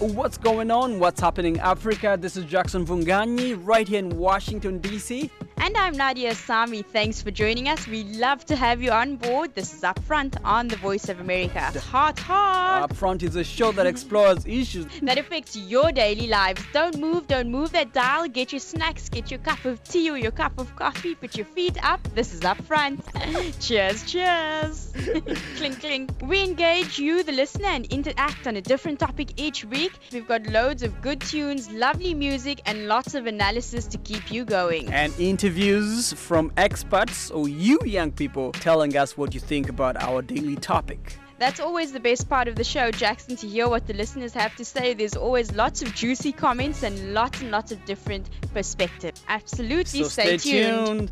What's going on? What's happening in Africa? This is Jackson Vunganyi right here in Washington, D.C. And I'm Nadia Sami. Thanks for joining us. We love to have you on board. This is Upfront on the Voice of America. Hot. Upfront is a show that explores issues that affects your daily lives. Don't move that dial. Get your snacks, get your cup of tea or your cup of coffee. Put your feet up. This is Upfront. Cheers. Clink, clink. We engage you, the listener, and interact on a different topic each week. We've got loads of good tunes, lovely music, and lots of analysis to keep you going. And interviews from experts or you young people telling us what you think about our daily topic. That's always the best part of the show, Jackson, to hear what the listeners have to say. There's always lots of juicy comments and lots of different perspectives. Absolutely, so stay tuned.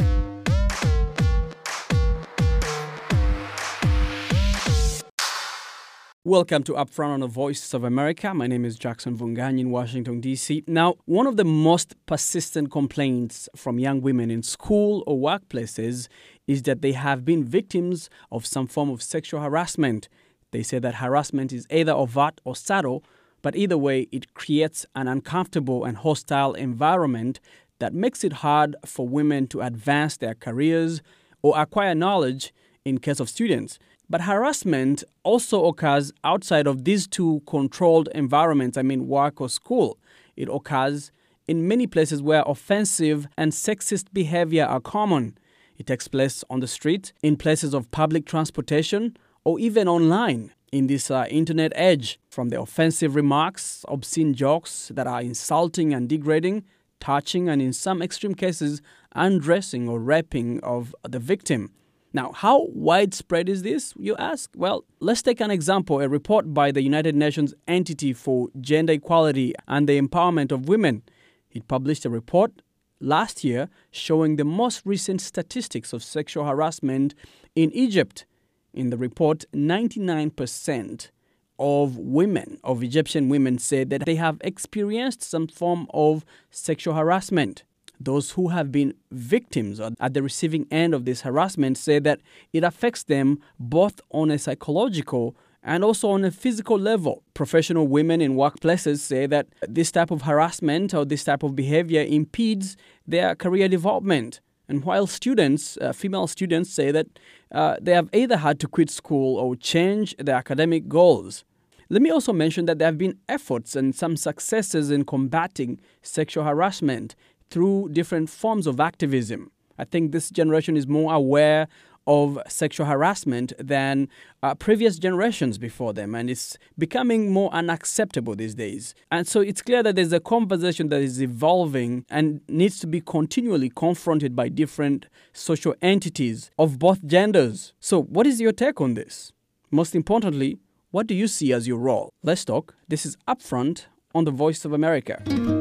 Welcome to Upfront on the Voice of America. My name is Jackson Vunganyi in Washington, D.C. Now, one of the most persistent complaints from young women in school or workplaces is that they have been victims of some form of sexual harassment. They say that harassment is either overt or subtle, but either way, it creates an uncomfortable and hostile environment that makes it hard for women to advance their careers or acquire knowledge in case of students. But harassment also occurs outside of these two controlled environments, work or school. It occurs in many places where offensive and sexist behavior are common. It takes place on the street, in places of public transportation, or even online in this internet age. From the offensive remarks, obscene jokes that are insulting and degrading, touching, and in some extreme cases, undressing or raping of the victim. Now, how widespread is this, you ask? Well, let's take an example, a report by the United Nations Entity for Gender Equality and the Empowerment of Women. It published a report last year showing the most recent statistics of sexual harassment in Egypt. In the report, 99% of Egyptian women said that they have experienced some form of sexual harassment. Those who have been victims or at the receiving end of this harassment say that it affects them both on a psychological and also on a physical level. Professional women in workplaces say that this type of harassment or this type of behavior impedes their career development. And while students, female students, say that they have either had to quit school or change their academic goals. Let me also mention that there have been efforts and some successes in combating sexual harassment through different forms of activism. I think this generation is more aware of sexual harassment than previous generations before them, and it's becoming more unacceptable these days. And so it's clear that there's a conversation that is evolving and needs to be continually confronted by different social entities of both genders. So what is your take on this? Most importantly, what do you see as your role? Let's talk. This is Upfront on the Voice of America.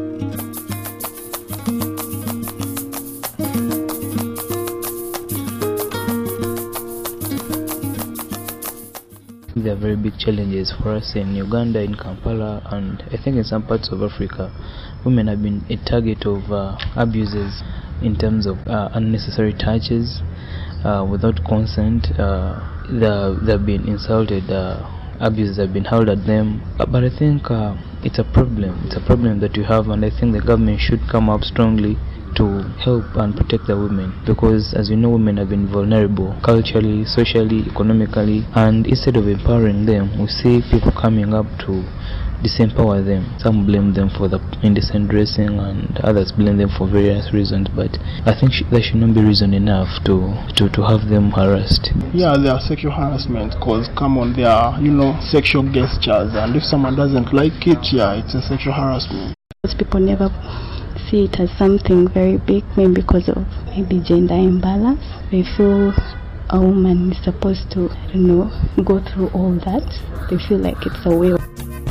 There are very big challenges for us in Uganda, in Kampala, and I think in some parts of Africa. Women have been a target of abuses in terms of unnecessary touches without consent. They've been insulted, abuses have been hurled at them. But I think it's a problem. It's a problem that you have, and I think the government should come up strongly to help and protect the women, because as you know, women have been vulnerable culturally, socially, economically, and instead of empowering them, we see people coming up to disempower them. Some blame them for the indecent dressing and others blame them for various reasons, but I think that should not be reason enough to have them harassed. Yeah, there are sexual harassment because they are, sexual gestures, and if someone doesn't like it, it's a sexual harassment. Most people never see it as something very big, maybe because of gender imbalance. They feel a woman is supposed to, go through all that. They feel like it's a way of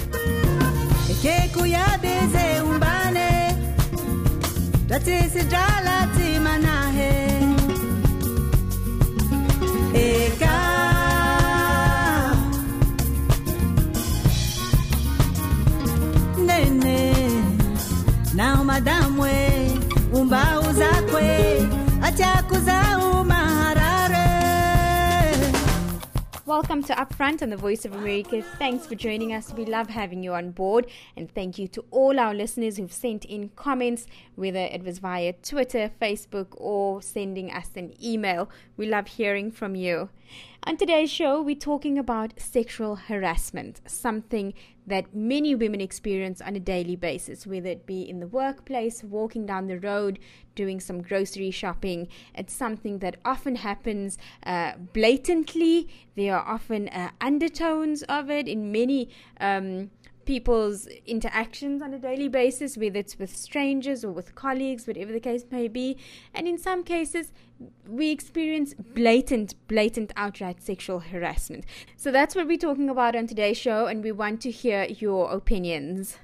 now madam we umba uzakwe acha kuzauma harare Welcome to Upfront on the Voice of America. Thanks for joining us. We love having you on board. And thank you to all our listeners who've sent in comments, whether it was via Twitter, Facebook, or sending us an email. We love hearing from you. On today's show, we're talking about sexual harassment, something that many women experience on a daily basis, whether it be in the workplace, walking down the road, doing some grocery shopping. It's something that often happens blatantly. There are often undertones of it in many people's interactions on a daily basis, whether it's with strangers or with colleagues, whatever the case may be. And in some cases, we experience blatant, outright sexual harassment. So that's what we're talking about on today's show, and we want to hear your opinions.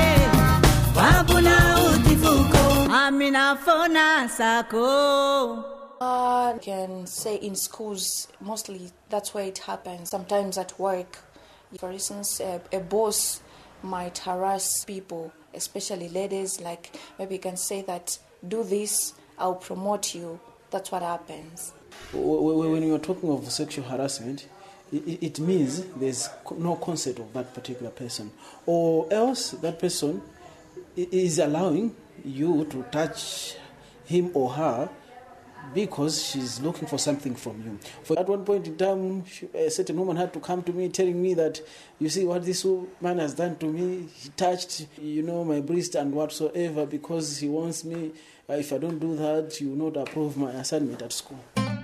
I can say in schools, mostly that's where it happens. Sometimes at work, for instance, a boss might harass people, especially ladies, like maybe you can say that, do this, I'll promote you. That's what happens. When you're talking of sexual harassment, it means there's no consent of that particular person, or else that person is allowing you to touch him or her because she's looking for something from you. For at one point in time, a certain woman had to come to me telling me that, you see what this man has done to me, he touched, my breast and whatsoever, because he wants me, if I don't do that, he will not approve my assignment at school.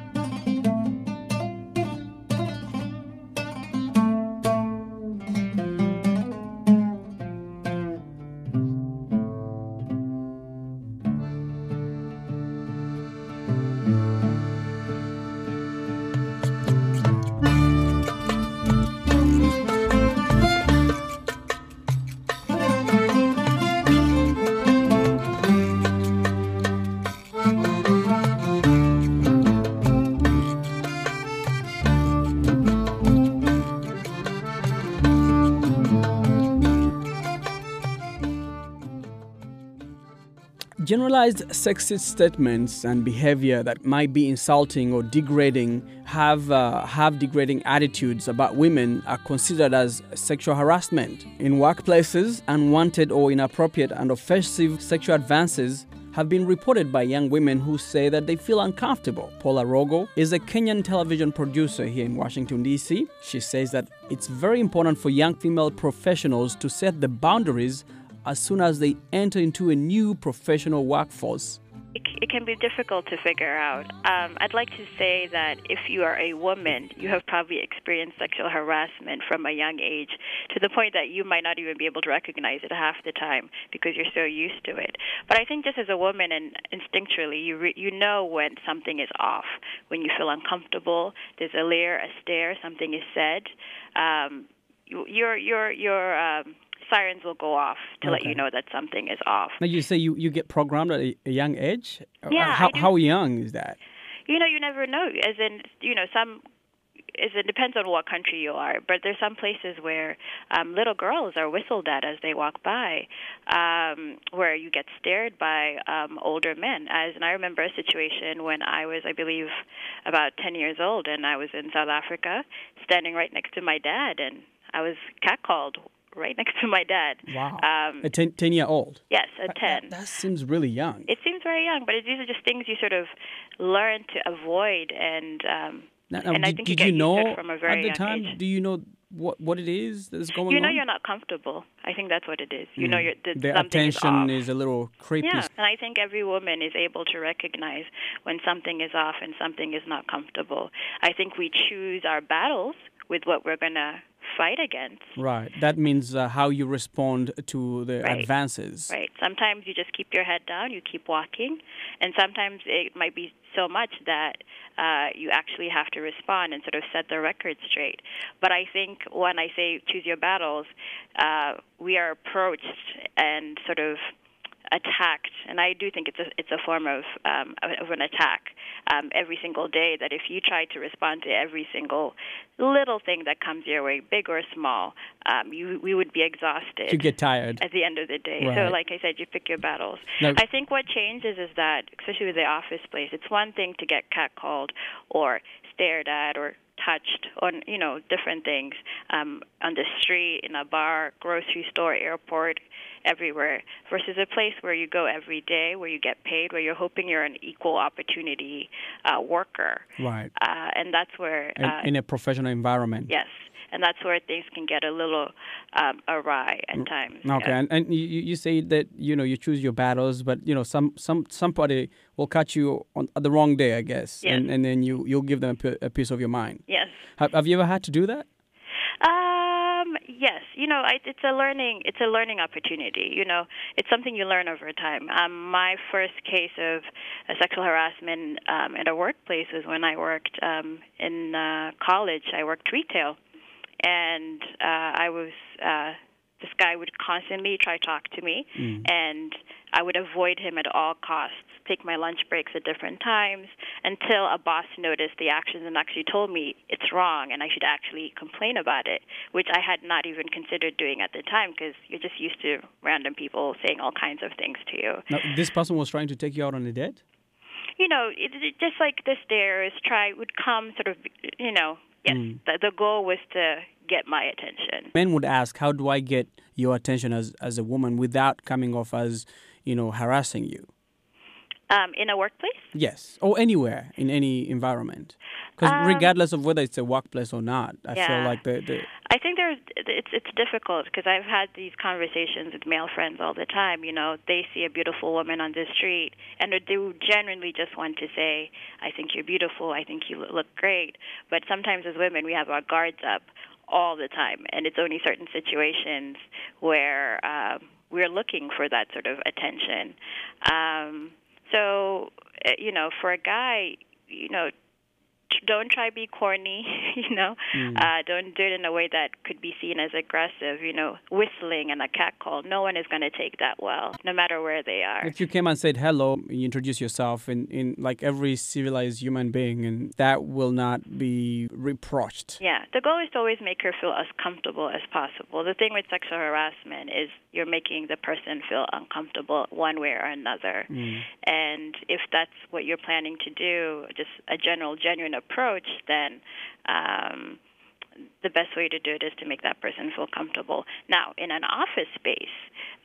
Generalized sexist statements and behavior that might be insulting or degrading have degrading attitudes about women are considered as sexual harassment. In workplaces, unwanted or inappropriate and offensive sexual advances have been reported by young women who say that they feel uncomfortable. Paula Rogo is a Kenyan television producer here in Washington, D.C. She says that it's very important for young female professionals to set the boundaries as soon as they enter into a new professional workforce. It can be difficult to figure out. I'd like to say that if you are a woman, you have probably experienced sexual harassment from a young age to the point that you might not even be able to recognize it half the time because you're so used to it. But I think just as a woman and instinctually, you know when something is off, when you feel uncomfortable, there's a leer, a stare, something is said. Your sirens will go off to let you know that something is off. Now you say you get programmed at a young age? Yeah. How young is that? You never know. As in, it depends on what country you are, but there's some places where little girls are whistled at as they walk by, where you get stared by older men. And I remember a situation when I was, I believe, about 10 years old, and I was in South Africa, standing right next to my dad, and I was catcalled right next to my dad. Wow. A 10-year-old? Yes, a 10. That seems really young. It seems very young, but these are just things you sort of learn to avoid, and I think you get used to it from a very young age. Do you know what it is that's going on? You know you're not comfortable. I think that's what it is. You know the attention is a little creepy. Yeah, and I think every woman is able to recognize when something is off and something is not comfortable. I think we choose our battles with what we're going to fight against. Right. That means how you respond to the advances. Right. Sometimes you just keep your head down, you keep walking, and sometimes it might be so much that you actually have to respond and sort of set the record straight. But I think when I say choose your battles, we are approached and sort of attacked, and I do think it's a form of an attack every single day, that if you try to respond to every single little thing that comes your way, big or small, we would be exhausted. You get tired. At the end of the day. Right. So like I said, you pick your battles. Now, I think what changes is that, especially with the office place, it's one thing to get catcalled or stared at or touched on, different things on the street, in a bar, grocery store, airport, everywhere, versus a place where you go every day, where you get paid, where you're hoping you're an equal opportunity worker. Right. And that's where... in a professional environment. Yes. And that's where things can get a little awry at times. Okay, Yeah. and you say that you choose your battles, but somebody will catch you on the wrong day, I guess, Yes. and then you'll give them a piece of your mind. Yes. Have you ever had to do that? Yes. It's a learning opportunity. It's something you learn over time. My first case of sexual harassment at a workplace was when I worked in college. I worked retail. And this guy would constantly try to talk to me, and I would avoid him at all costs, take my lunch breaks at different times, until a boss noticed the actions and actually told me it's wrong and I should actually complain about it, which I had not even considered doing at the time because you're just used to random people saying all kinds of things to you. Now, this person was trying to take you out on a date? It just like the stares would come sort of, yes, the goal was to get my attention. Men would ask, how do I get your attention as a woman without coming off as, harassing you? In a workplace? Yes, or anywhere, in any environment. Because regardless of whether it's a workplace or not, I feel like I think it's difficult because I've had these conversations with male friends all the time. They see a beautiful woman on the street, and they genuinely just want to say, I think you're beautiful, I think you look great. But sometimes as women, we have our guards up all the time, and it's only certain situations where we're looking for that sort of attention. So, for a guy, don't try to be corny, don't do it in a way that could be seen as aggressive, whistling and a catcall. No one is going to take that well, no matter where they are. If you came and said hello, you introduce yourself in like every civilized human being, and that will not be reproached. Yeah, the goal is to always make her feel as comfortable as possible. The thing with sexual harassment is you're making the person feel uncomfortable one way or another. And if that's what you're planning to do, just a genuine approach, then the best way to do it is to make that person feel comfortable. Now, in an office space,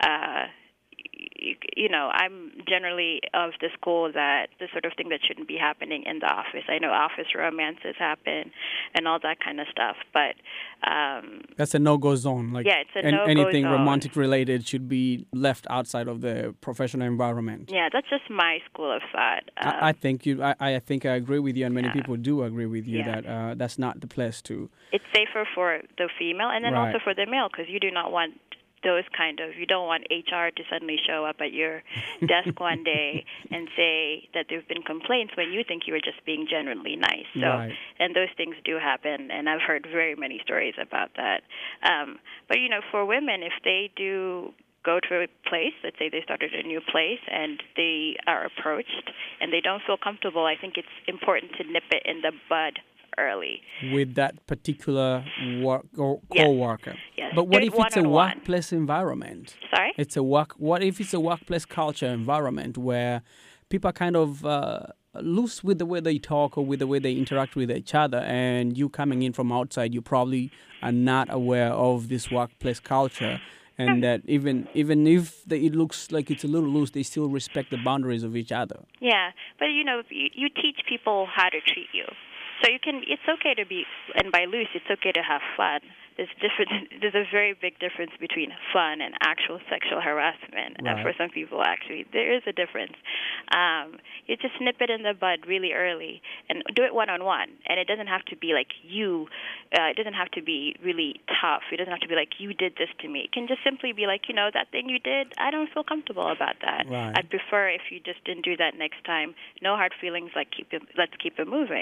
I'm generally of the school that the sort of thing that shouldn't be happening in the office. I know office romances happen and all that kind of stuff, but that's a no-go zone. It's a no-go anything zone. Romantic related should be left outside of the professional environment. Yeah, that's just my school of thought. I think I agree with you, and many people do agree with you that that's not the place to. It's safer for the female and then also for the male, because you do not want you don't want HR to suddenly show up at your desk one day and say that there have been complaints when you think you were just being genuinely nice. So, and those things do happen, and I've heard very many stories about that. But, for women, if they do go to a place, let's say they started a new place, and they are approached and they don't feel comfortable, I think it's important to nip it in the bud early with that particular work or co-worker. Yes. But what if it's a workplace environment? Sorry? What if it's a workplace culture environment where people are kind of loose with the way they talk or with the way they interact with each other, and you coming in from outside, you probably are not aware of this workplace culture, and that even if it looks like it's a little loose, they still respect the boundaries of each other. Yeah, but you teach people how to treat you. So it's okay to be, and by loose, it's okay to have fun. There's a very big difference between fun and actual sexual harassment. Right. For some people, actually, there is a difference. You just nip it in the bud really early and do it one-on-one. And it doesn't have to be like you. It doesn't have to be really tough. It doesn't have to be like, you did this to me. It can just simply be like, that thing you did, I don't feel comfortable about that. Right. I'd prefer if you just didn't do that next time. No hard feelings, let's keep it moving.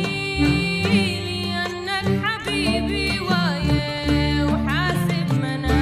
لأنك حبيبي وحاسب مناخي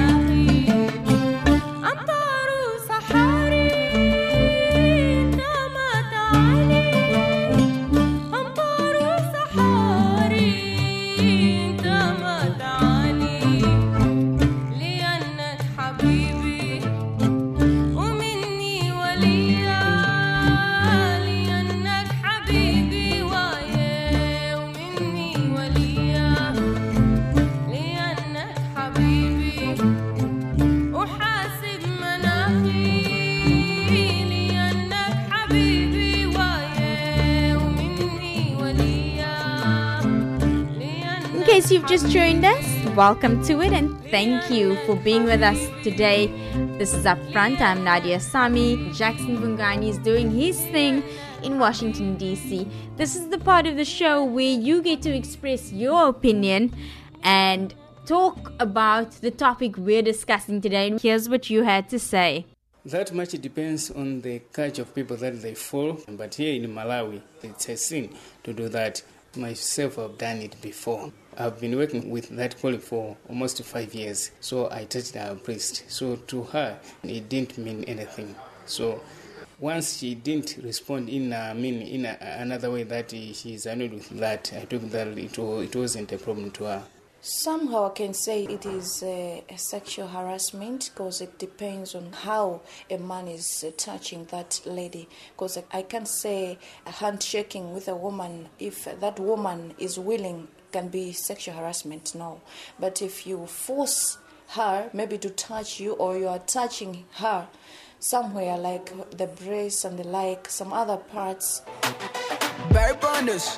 case you've just joined us, welcome to it and thank you for being with us today. This is Upfront. I'm Nadia Sami. Jackson Vungani is doing his thing in Washington, D.C. This is the part of the show where you get to express your opinion and talk about the topic we're discussing today. Here's what you had to say. That much depends on the culture of people that they follow. But here in Malawi, it's a sin to do that. Myself, I've done it before. I've been working with that colleague for almost 5 years. So I touched our priest. So to her, it didn't mean anything. So once she didn't respond in another way that she's annoyed with that, I took that it wasn't a problem to her. Somehow I can say it is a sexual harassment because it depends on how a man is touching that lady. Because I can't say a handshaking with a woman, if that woman is willing, can be sexual harassment, no. But if you force her maybe to touch you, or you are touching her somewhere like the breast and the like, some other parts. Barry Bonders.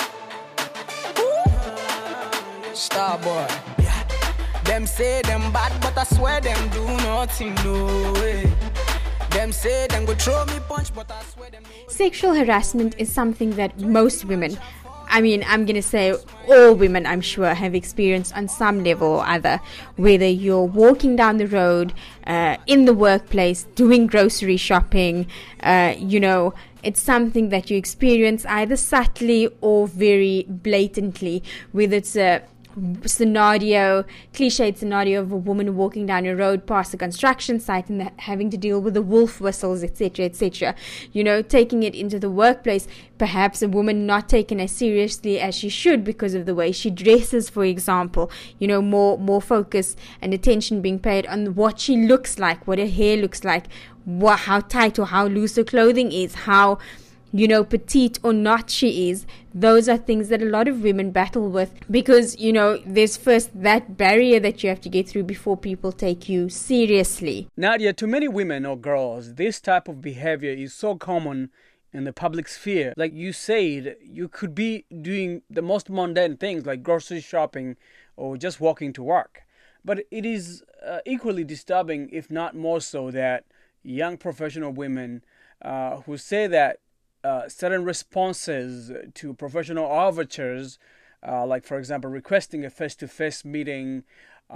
Starboy. Yeah. Them say them bad, but I swear them do nothing, no way. Them say them go throw me punch, but I swear them no. Sexual harassment is something that most women, I'm going to say all women, I'm sure, have experienced on some level or other. Whether you're walking down the road, in the workplace, doing grocery shopping, it's something that you experience either subtly or very blatantly, whether it's a cliched scenario of a woman walking down a road past a construction site and having to deal with the wolf whistles, etc., etc. Taking it into the workplace, perhaps a woman not taken as seriously as she should because of the way she dresses, for example. More focus and attention being paid on what she looks like, what her hair looks like, how tight or how loose her clothing is, how petite or not she is. Those are things that a lot of women battle with because, there's first that barrier that you have to get through before people take you seriously. Nadia, to many women or girls, this type of behavior is so common in the public sphere. Like you said, you could be doing the most mundane things like grocery shopping or just walking to work. But it is equally disturbing, if not more so, that young professional women who say that certain responses to professional overtures, like, for example, requesting a face-to-face meeting,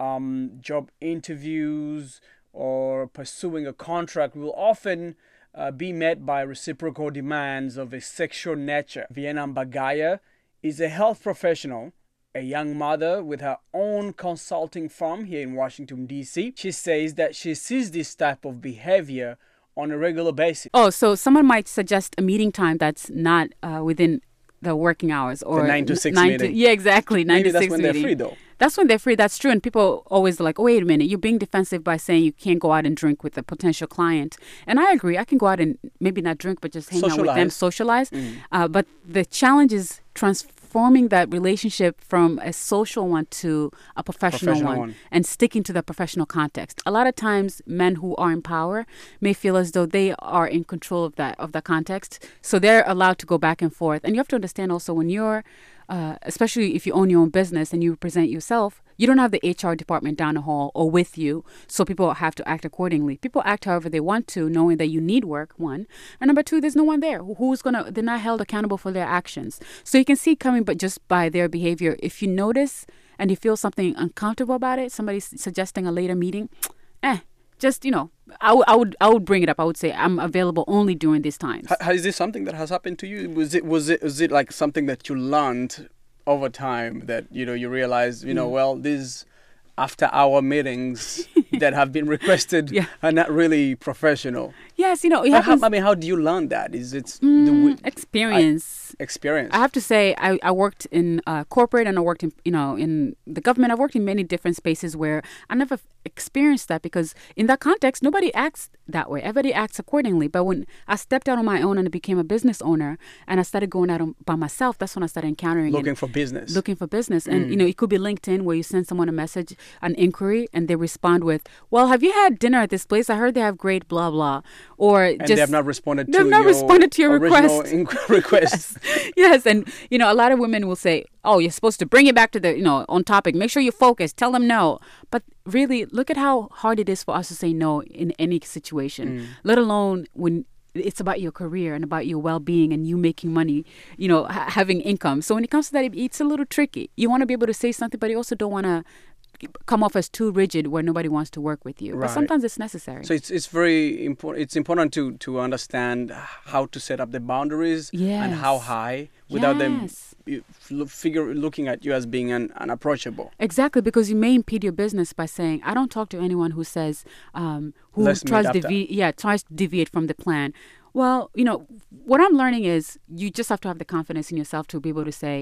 job interviews, or pursuing a contract will often be met by reciprocal demands of a sexual nature. Vienna Mbagaya is a health professional, a young mother with her own consulting firm here in Washington, D.C. She says that she sees this type of behavior on a regular basis. Oh, so someone might suggest a meeting time that's not within the working hours, or the 9 to 6 meeting. Yeah, exactly. 9 Maybe to 6 that's when meeting. they're free, though. That's when they're free. That's true. And people always are like, oh, wait a minute, you're being defensive by saying you can't go out and drink with a potential client. And I agree. I can go out and maybe not drink, but just hang out with them, socialize. But the challenge is transforming that relationship from a social one to a professional one and sticking to the professional context. A lot of times men who are in power may feel as though they are in control of that context, so they're allowed to go back and forth. And you have to understand also, when you're especially if you own your own business and you represent yourself, you don't have the HR department down the hall or with you, so people have to act accordingly. People act however they want to, knowing that you need work, one. And number two, there's no one there. They're not held accountable for their actions. So you can see coming, but just by their behavior, if you notice and you feel something uncomfortable about it, somebody's suggesting a later meeting, just, I would bring it up. I would say I'm available only during these times. Is this something that has happened to you? Was it like something that you learned over time that, you realize, well, these after-hour meetings that have been requested are not really professional? Yes, how do you learn that? Is it experience? Experience. I have to say, I worked in corporate and I worked in, in the government. I've worked in many different spaces where I never experienced that, because in that context, nobody acts that way. Everybody acts accordingly. But when I stepped out on my own and I became a business owner and I started going out by myself, that's when I started encountering Looking for business. And, it could be LinkedIn, where you send someone a message, an inquiry, and they respond with, well, have you had dinner at this place? I heard they have great blah, blah. And they have not responded to your request. request. Yes. And, a lot of women will say, oh, you're supposed to bring it back to the, on topic. Make sure you focus. Tell them no. But really, look at how hard it is for us to say no in any situation, let alone when it's about your career and about your well-being and you making money, having income. So when it comes to that, it's a little tricky. You want to be able to say something, but you also don't want to come off as too rigid where nobody wants to work with you. Right. But sometimes it's necessary. So it's very important. It's important to understand how to set up the boundaries and how high without them looking at you as being unapproachable. Exactly, because you may impede your business by saying, I don't talk to anyone who says who tries to deviate from the plan. Well, what I'm learning is you just have to have the confidence in yourself to be able to say,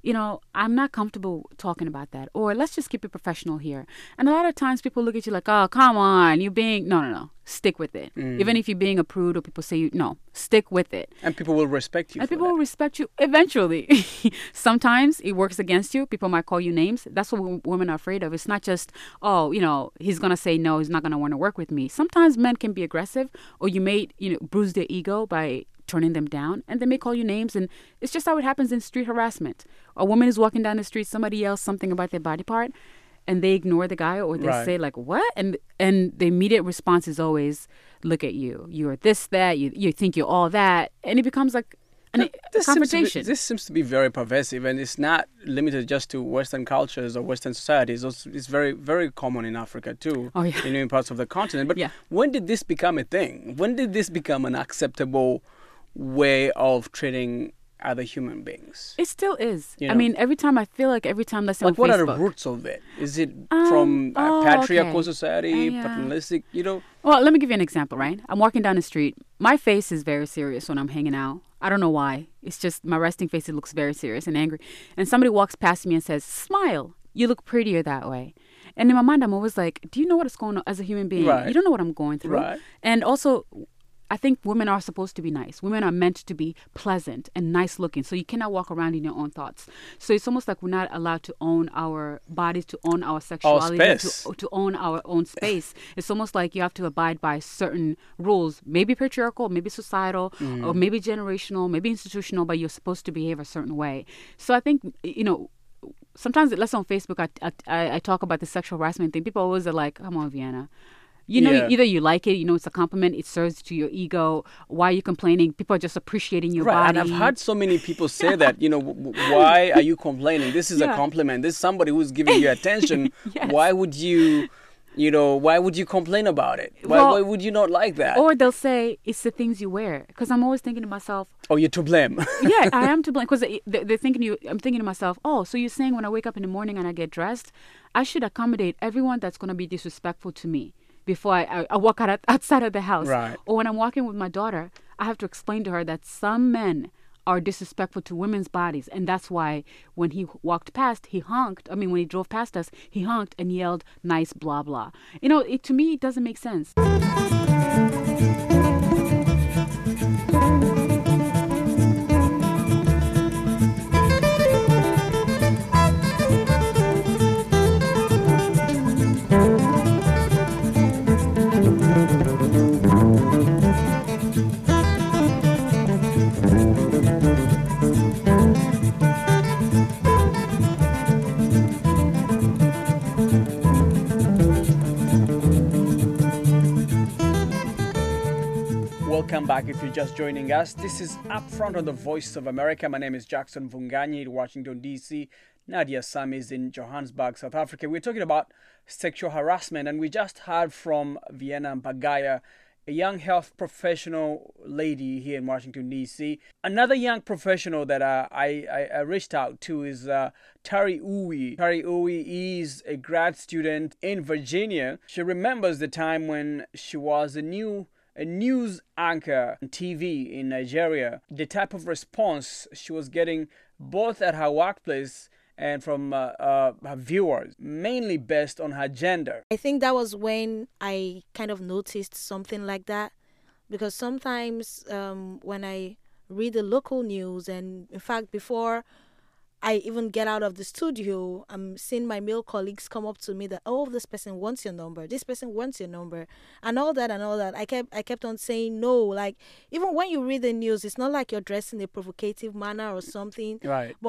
I'm not comfortable talking about that. Or let's just keep it professional here. And a lot of times people look at you like, oh, come on, you're being, no. Stick with it. Even if you're being a prude or people say, no, stick with it. And people will respect you. And people will respect you eventually. Sometimes it works against you. People might call you names. That's what women are afraid of. It's not just, he's going to say no, he's not going to want to work with me. Sometimes men can be aggressive, or you may, bruise their ego by turning them down, and they may call you names. And it's just how it happens in street harassment. A woman is walking down the street, somebody yells something about their body part, and they ignore the guy, or they say like, what? And the immediate response is always, look at you. You're this, that, you think you're all that. And it becomes like a confrontation. This seems to be very pervasive, and it's not limited just to Western cultures or Western societies. It's very, very common in Africa too, in parts of the continent. But when did this become a thing? When did this become an acceptable way of treating other human beings? It still is. I mean, every time, let's say on Facebook. What are the roots of it? Is it from patriarchal society, paternalistic, Well, let me give you an example, right? I'm walking down the street. My face is very serious when I'm hanging out. I don't know why. It's just my resting face, it looks very serious and angry. And somebody walks past me and says, smile. You look prettier that way. And in my mind, I'm always like, do you know what is going on as a human being? Right. You don't know what I'm going through. Right. And also, I think women are supposed to be nice. Women are meant to be pleasant and nice looking. So you cannot walk around in your own thoughts. So it's almost like we're not allowed to own our bodies, to own our sexuality, to own our own space. It's almost like you have to abide by certain rules, maybe patriarchal, maybe societal, or maybe generational, maybe institutional, but you're supposed to behave a certain way. So I think, sometimes, let's say on Facebook, I talk about the sexual harassment thing. People always are like, come on, Vienna. Either you like it, it's a compliment, it serves to your ego. Why are you complaining? People are just appreciating your body. And I've heard so many people say that, why are you complaining? This is a compliment. This is somebody who's giving you attention. Why would you complain about it? Why would you not like that? Or they'll say, it's the things you wear. Because I'm always thinking to myself, oh, you're to blame. Yeah, I am to blame. Because they're thinking I'm thinking to myself, oh, so you're saying when I wake up in the morning and I get dressed, I should accommodate everyone that's going to be disrespectful to me before I walk outside of the house. Right. Or when I'm walking with my daughter, I have to explain to her that some men are disrespectful to women's bodies. And that's why when he walked past, he honked. I mean, when he drove past us, he honked and yelled, nice, blah, blah. To me, it doesn't make sense. Welcome back if you're just joining us. This is Upfront on the Voice of America. My name is Jackson Vunganyi in Washington, D.C. Nadia Sam is in Johannesburg, South Africa. We're talking about sexual harassment, and we just heard from Vienna Mbagaya, a young health professional lady here in Washington, D.C. Another young professional that I reached out to is Tari Uwi. Tari Uwi is a grad student in Virginia. She remembers the time when she was a news anchor on TV in Nigeria. The type of response she was getting both at her workplace and from her viewers, mainly based on her gender. I think that was when I kind of noticed something like that, because sometimes when I read the local news, and in fact before I even get out of the studio, I'm seeing my male colleagues come up to me that, oh, this person wants your number, this person wants your number, and all that. I kept on saying no. Like, even when you read the news, it's not like you're dressed in a provocative manner or something. Right. But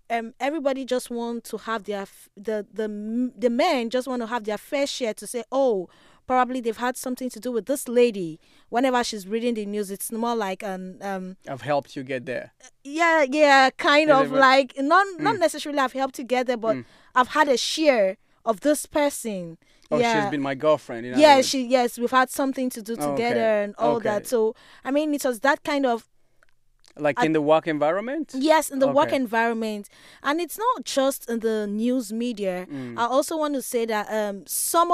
everybody just want to have their the men just want to have their fair share to say, oh, probably they've had something to do with this lady. Whenever she's reading the news, it's more like I've helped you get there. Yeah, kind of like not necessarily I've helped you get there, but I've had a share of this person. Oh, she's been my girlfriend. Yes, we've had something to do together and all that. So I mean, it was that kind of. Like in the work environment? Yes, in the work environment. And it's not just in the news media. I also want to say that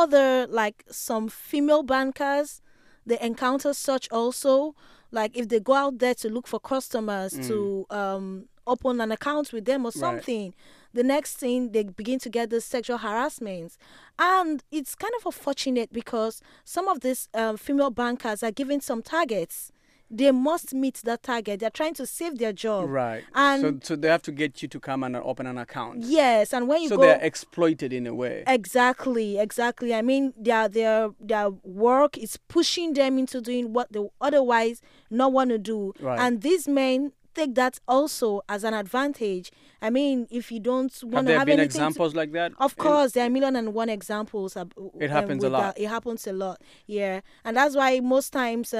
some female bankers, they encounter such also. Like if they go out there to look for customers to open an account with them or something, the next thing they begin to get the sexual harassment. And it's kind of unfortunate because some of these female bankers are given some targets. They must meet that target. They're trying to save their job. Right. And so they have to get you to come and open an account. Yes, and when you go... So they're exploited in a way. Exactly. I mean, their work is pushing them into doing what they otherwise not want to do. Right. And these men take that also as an advantage. I mean, if you don't want to have anything... Have there been examples like that? Of course, there are 1,000,001 examples. It happens a lot. It happens a lot, yeah. And that's why most times...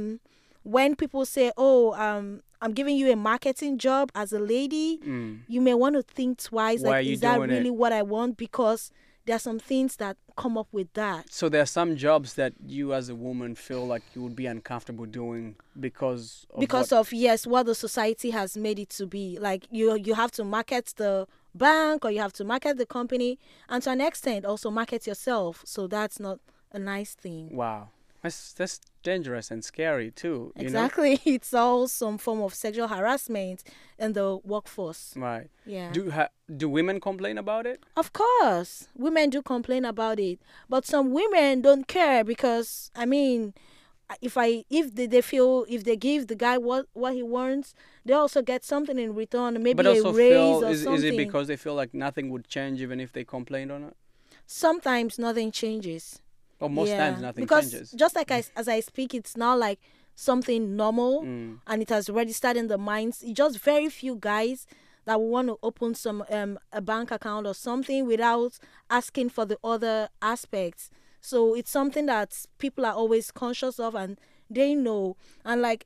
when people say, oh, I'm giving you a marketing job as a lady, you may want to think twice. Why like, is that really what I want? Because there are some things that come up with that. So there are some jobs that you as a woman feel like you would be uncomfortable doing because of what the society has made it to be. Like you have to market the bank or you have to market the company and to an extent also market yourself. So that's not a nice thing. Wow. That's dangerous and scary too. Exactly. It's all some form of sexual harassment in the workforce. Right. Yeah. Do women complain about it? Of course. Women do complain about it. But some women don't care because, I mean, if they feel if they give the guy what he wants, they also get something in return, maybe a raise or something. Is it because they feel like nothing would change even if they complained on it? Sometimes nothing changes. Or most times nothing because changes. Just like as I speak, it's now like something normal and it has registered in the minds. It's just very few guys that will want to open some a bank account or something without asking for the other aspects. So it's something that people are always conscious of and they know. And like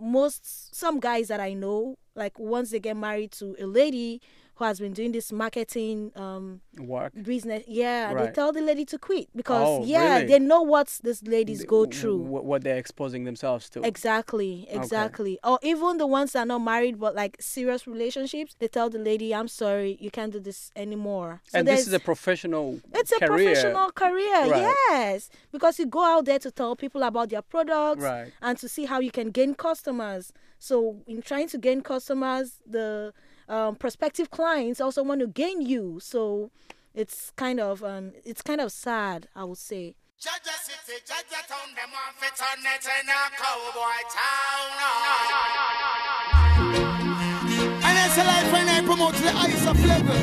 some guys that I know, like once they get married to a lady who has been doing this marketing work business, they tell the lady to quit because really? They know what these ladies go through, what they're exposing themselves to. Exactly. Or even the ones that are not married but like serious relationships, they tell the lady, I'm sorry, you can't do this anymore. So and this is a professional career. A professional career, yes, because you go out there to tell people about their products and to see how you can gain customers. So in trying to gain customers, the prospective clients also want to gain you. So it's kind of sad, I would say. And it's a life when I promote the ice of level.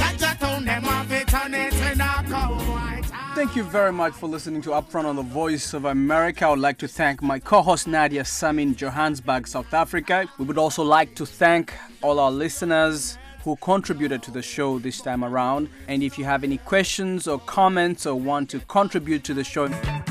Thank you very much for listening to Upfront on the Voice of America. I would like to thank my co-host Nadia Sami in Johannesburg, South Africa. We would also like to thank all our listeners who contributed to the show this time around. And if you have any questions or comments or want to contribute to the show...